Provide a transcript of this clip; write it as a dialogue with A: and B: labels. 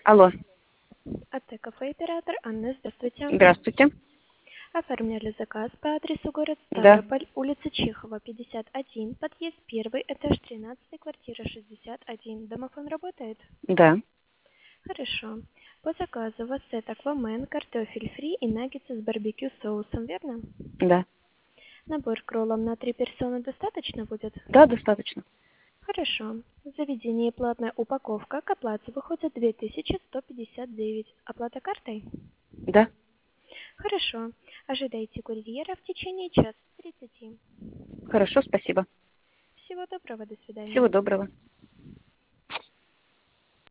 A: Алло,
B: АТ «Кафе Оператор». Анна, здравствуйте.
A: здравствуйте.
B: Оформляли заказ по адресу город
A: Да,
B: Ставрополь, улица Чехова, 51, подъезд 1, этаж 13, квартира 61. Домофон работает?
A: да,
B: Хорошо. По заказу у вас сет аквамен, картофель фри и наггетсы с барбекю соусом, верно?
A: да.
B: Набор кроллом на 3 персоны достаточно будет?
A: Да, достаточно.
B: Хорошо. В заведении платная упаковка. К оплате выходит 2159. Оплата картой?
A: Да.
B: Хорошо. Ожидайте курьера в течение часа 30.
A: Хорошо, спасибо.
B: Всего доброго, до свидания.
A: Всего доброго.